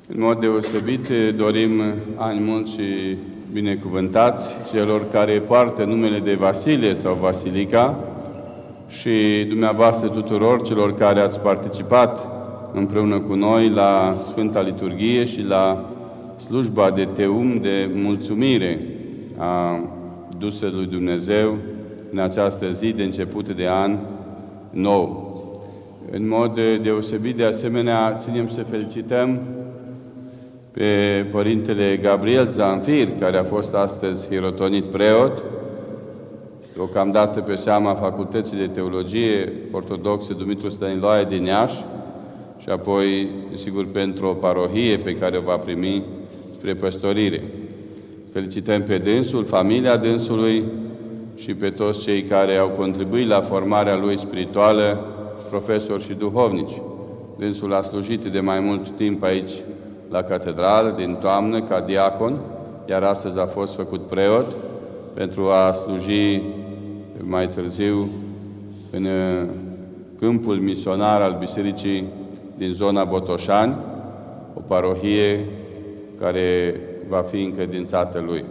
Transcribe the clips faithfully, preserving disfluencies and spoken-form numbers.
În mod deosebit dorim ani mulți și binecuvântați celor care poartă numele de Vasile sau Vasilica și dumneavoastră tuturor celor care ați participat împreună cu noi la Sfânta Liturghie și la slujba de teum de mulțumire a dusă lui Dumnezeu în această zi de început de an nou. În mod deosebit, de asemenea, ținem să felicităm pe Părintele Gabriel Zanfir, care a fost astăzi hirotonit preot, deocamdată pe seama Facultății de Teologie Ortodoxe Dumitru Stăniloae din Iași și apoi, sigur, pentru o parohie pe care o va primi spre păstorire. Felicităm pe dânsul, familia dânsului și pe toți cei care au contribuit la formarea lui spirituală, profesori și duhovnici. Dânsul a slujit de mai mult timp aici la catedrală, din toamnă, ca diacon, iar astăzi a fost făcut preot pentru a sluji mai târziu în câmpul misionar al Bisericii din zona Botoșani, o parohie care va fi încredințată lui.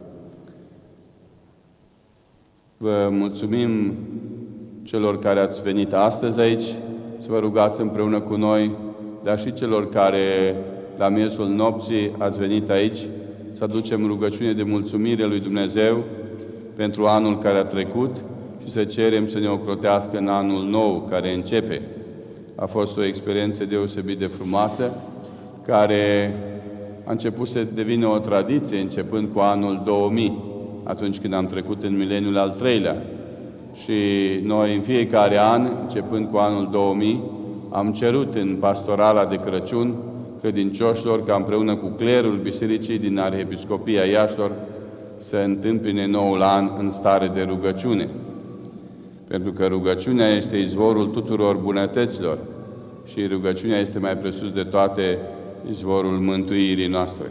Vă mulțumim celor care ați venit astăzi aici, să vă rugați împreună cu noi, dar și celor care la miezul nopții ați venit aici, să aducem rugăciune de mulțumire lui Dumnezeu pentru anul care a trecut și să cerem să ne ocrotească în anul nou care începe. A fost o experiență deosebit de frumoasă, care a început să devină o tradiție, începând cu anul două mii, atunci când am trecut în mileniul al treilea. Și noi, în fiecare an, începând cu anul două mii, am cerut în pastorala de Crăciun credincioșilor ca împreună cu clerul Bisericii din Arhiepiscopia Iașilor să întâmpine noul an în stare de rugăciune. Pentru că rugăciunea este izvorul tuturor bunătăților și rugăciunea este mai presus de toate izvorul mântuirii noastre.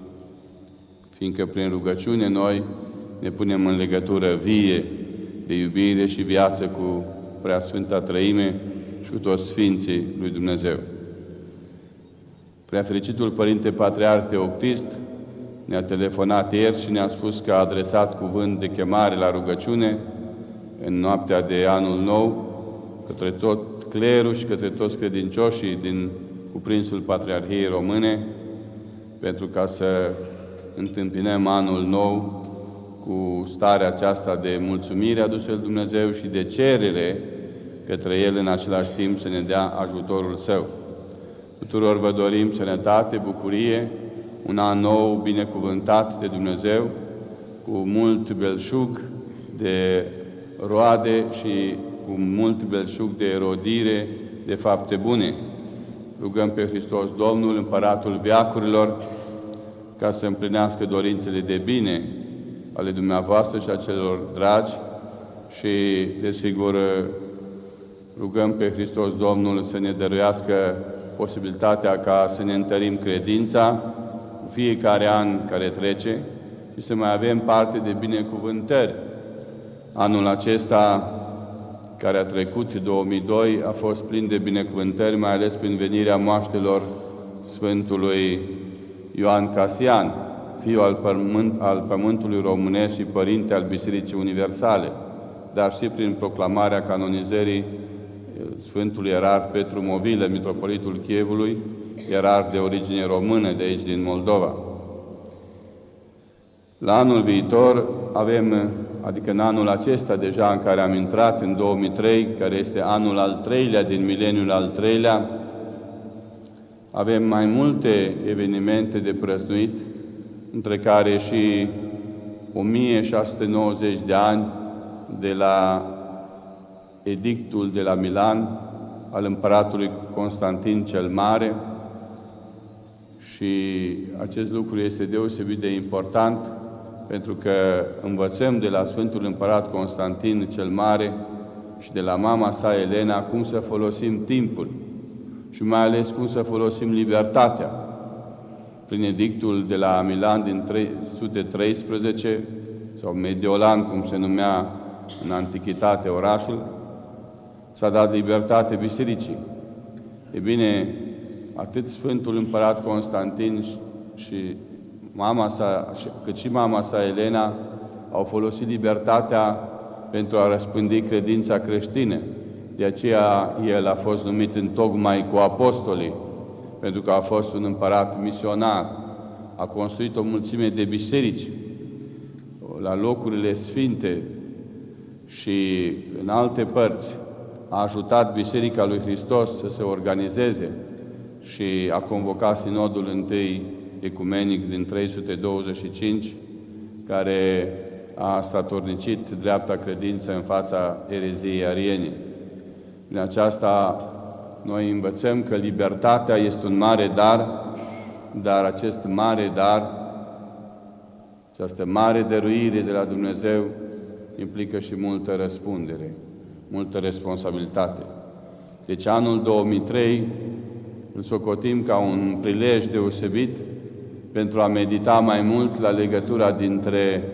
Fiindcă prin rugăciune noi ne punem în legătură vie de iubire și viață cu Preasfânta Trăime și cu toți Sfinții lui Dumnezeu. Preafericitul Părinte Patriarh Teoctist ne-a telefonat ieri și ne-a spus că a adresat cuvânt de chemare la rugăciune în noaptea de anul nou către tot clerul și către toți credincioșii din cuprinsul Patriarhiei Române, pentru ca să întâmpinăm anul nou cu starea aceasta de mulțumire adusă lui Dumnezeu și de cerere către El în același timp să ne dea ajutorul Său. Tuturor vă dorim sănătate, bucurie, un an nou binecuvântat de Dumnezeu, cu mult belșug de roade și cu mult belșug de rodire de fapte bune. Rugăm pe Hristos Domnul, Împăratul veacurilor, ca să împlinească dorințele de bine ale dumneavoastră și a celor dragi și, desigur, rugăm pe Hristos Domnul să ne dăruiască posibilitatea ca să ne întărim credința cu fiecare an care trece și să mai avem parte de binecuvântări. Anul acesta care a trecut, două mii doi, a fost plin de binecuvântări, mai ales prin venirea moaștelor Sfântului Ioan Casian, fiul al, pământ, al Pământului Românesc și părinte al Bisericii Universale, dar și prin proclamarea canonizării Sfântului Ierarh Petru Movilă, Mitropolitul Chievului, ierarh de origine română de aici, din Moldova. La anul viitor avem, adică în anul acesta deja în care am intrat, în două mii trei, care este anul al treilea din mileniul al treilea, avem mai multe evenimente de prăznuit, între care și o mie șase sute nouăzeci de ani de la edictul de la Milan al împăratului Constantin cel Mare, și acest lucru este deosebit de important pentru că învățăm de la Sfântul Împărat Constantin cel Mare și de la mama sa Elena cum să folosim timpul și mai ales cum să folosim libertatea. Prin edictul de la Milan din trei sute treisprezece, sau Mediolan, cum se numea în antichitate orașul, s-a dat libertate bisericii. E bine, atât Sfântul Împărat Constantin și mama sa, cât și mama sa Elena au folosit libertatea pentru a răspândi credința creștină. De aceea el a fost numit întocmai cu apostolii, pentru că a fost un împărat misionar. A construit o mulțime de biserici la locurile sfinte și în alte părți. A ajutat Biserica lui Hristos să se organizeze și a convocat sinodul întâi ecumenic din trei sute douăzeci și cinci, care a statornicit dreapta credință în fața ereziei ariene. Prin aceasta noi învățăm că libertatea este un mare dar, dar acest mare dar, această mare dăruire de la Dumnezeu implică și multă răspundere, multă responsabilitate. Deci anul două mii trei îl socotim ca un prilej deosebit pentru a medita mai mult la legătura dintre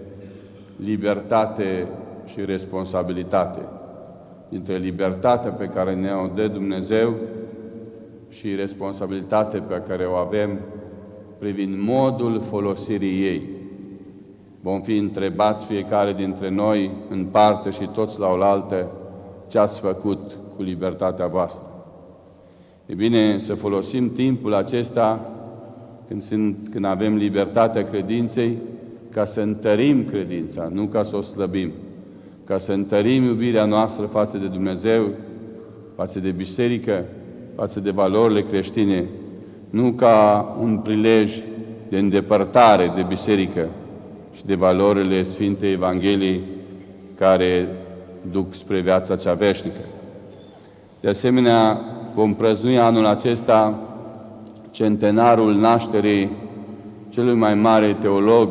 libertate și responsabilitate, dintre libertatea pe care ne-o dă Dumnezeu și responsabilitatea pe care o avem privind modul folosirii ei. Vom fi întrebați fiecare dintre noi în parte și toți la oaltă ce ați făcut cu libertatea voastră. E bine să folosim timpul acesta când, sunt, când avem libertatea credinței ca să întărim credința, nu ca să o slăbim, ca să întărim iubirea noastră față de Dumnezeu, față de biserică, față de valorile creștine, nu ca un prilej de îndepărtare de biserică și de valorile Sfintei Evangheliei care duc spre viața cea veșnică. De asemenea, vom prăznui anul acesta centenarul nașterii celui mai mare teolog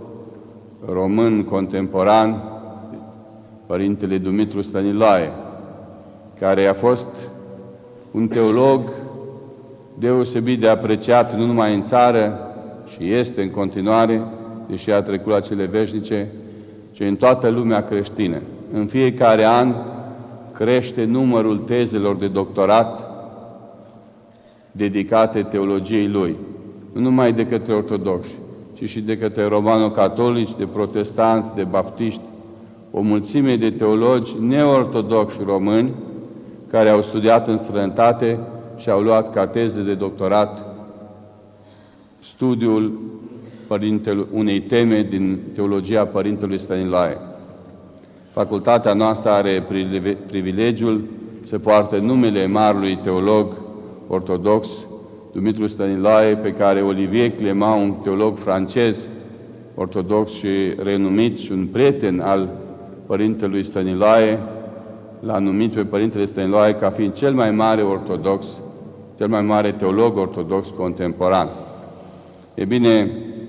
român contemporan, Părintele Dumitru Stăniloae, care a fost un teolog deosebit de apreciat nu numai în țară, și este în continuare, deși a trecut la cele veșnice, ci în toată lumea creștină. În fiecare an crește numărul tezelor de doctorat dedicate teologiei lui, nu numai de către ortodoxi, ci și de către romano-catolici, de protestanți, de baptiști, o mulțime de teologi neortodoxi români care au studiat în străinătate și au luat ca teze de doctorat studiul unei teme din teologia Părintelui Stăniloae. Facultatea noastră are privilegiul să poartă numele marelui teolog ortodox Dumitru Stăniloae, pe care Olivier Clément, un teolog francez ortodox și renumit și un prieten al Părintelui Stăniloae, l-a numit pe Părintele Stăniloae ca fiind cel mai mare ortodox, cel mai mare teolog ortodox contemporan. E bine,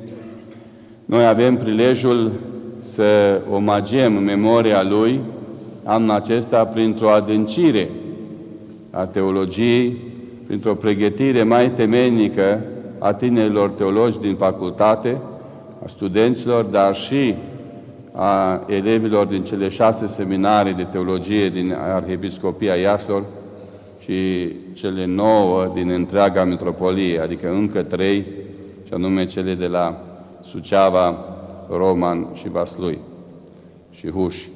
noi avem prilejul să omagiem memoria lui anul acesta printr-o adâncire a teologiei, printr-o pregătire mai temeinică a tinerilor teologi din facultate, a studenților, dar și a elevilor din cele șase seminarii de teologie din Arhiepiscopia Iașilor și cele nouă din întreaga metropolie, adică încă trei, și anume cele de la Suceava, Roman și Vaslui și Huși.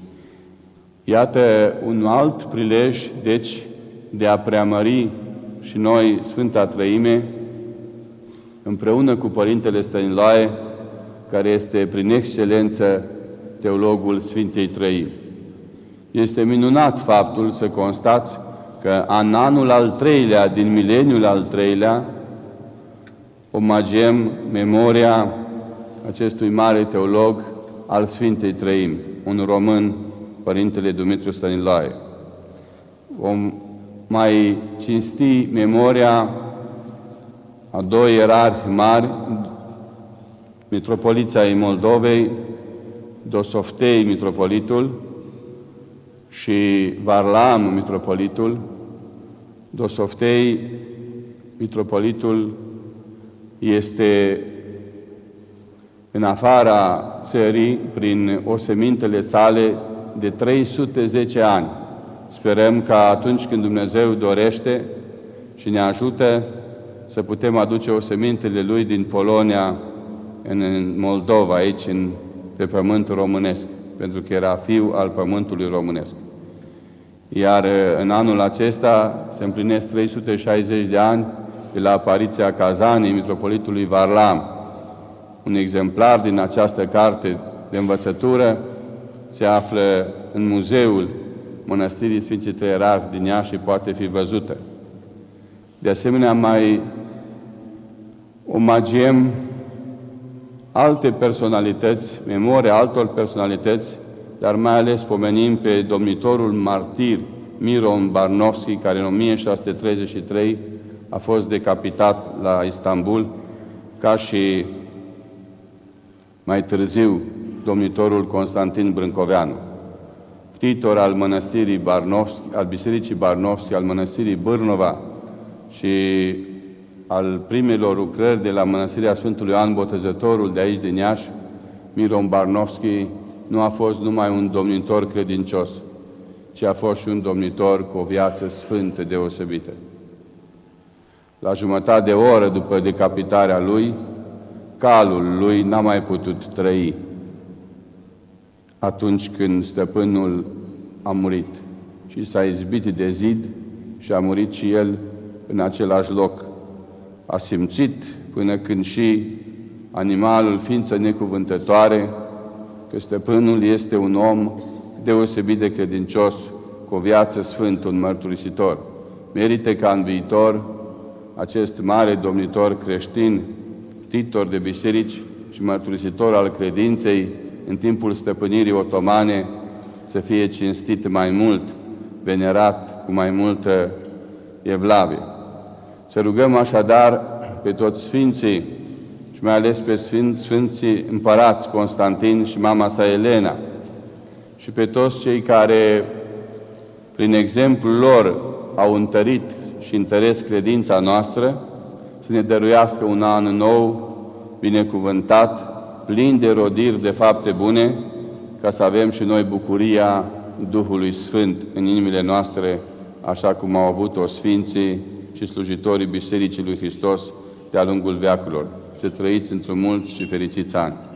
Iată un alt prilej, deci, de a preamări și noi Sfânta Trăime, împreună cu Părintele Stăniloae, care este prin excelență teologul Sfintei Trăimi. Este minunat faptul să constați că în anul al treilea, din mileniul al treilea, omagiem memoria acestui mare teolog al Sfintei Trăimi, un român, Părintele Dumitru Stăniloae. Vom mai cinsti memoria a doi ierarhi mari, Mitropolița ai Moldovei, Dosoftei, mitropolitul, și Varlam, mitropolitul. Dosoftei, mitropolitul, este în afara țării, prin osemintele sale, de trei sute zece ani. Sperăm că atunci când Dumnezeu dorește și ne ajută să putem aduce osemintele Lui din Polonia în Moldova, aici, în, pe pământul românesc, pentru că era fiu al pământului românesc. Iar în anul acesta se împlinesc trei sute șaizeci de ani de la apariția Cazanii mitropolitului Varlam. Un exemplar din această carte de învățătură se află în muzeul Mănăstirii Sfinții Trei Ierarhi din Iași și poate fi văzută. De asemenea, mai omagiem alte personalități, memoria altor personalități, dar mai ales pomenim pe domnitorul martir Miron Barnovski, care în o mie șase sute treizeci și trei a fost decapitat la Istanbul, ca și mai târziu domnitorul Constantin Brâncoveanu. Titor al mănăstirii Barnovski, al Bisericii Barnovski, al mănăstirii Bârnova și al primelor lucrări de la mănăstirea Sfântului Ioan Botezătorul de aici din Iași, Miron Barnovski nu a fost numai un domnitor credincios, ci a fost și un domnitor cu o viață sfântă deosebită. La jumătate de oră după decapitarea lui, calul lui n-a mai putut trăi atunci când stăpânul a murit și s-a izbit de zid și a murit și el în același loc. A simțit până când și animalul, ființă necuvântătoare, că stăpânul este un om deosebit de credincios, cu o viață sfântă, un mărturisitor. Merită ca în viitor acest mare domnitor creștin, titor de biserici și mărturisitor al credinței, în timpul stăpânirii otomane, să fie cinstit mai mult, venerat cu mai multă evlavie. Să rugăm așadar pe toți sfinții și mai ales pe sfinți, sfinții împărați Constantin și mama sa Elena și pe toți cei care, prin exemplul lor, au întărit și întăresc credința noastră, să ne dăruiască un an nou, binecuvântat, plin de rodiri de fapte bune, ca să avem și noi bucuria Duhului Sfânt în inimile noastre, așa cum au avut-o sfinții și slujitorii Bisericii lui Hristos de-a lungul veacurilor. Să trăiți într-un mulți și fericiți ani!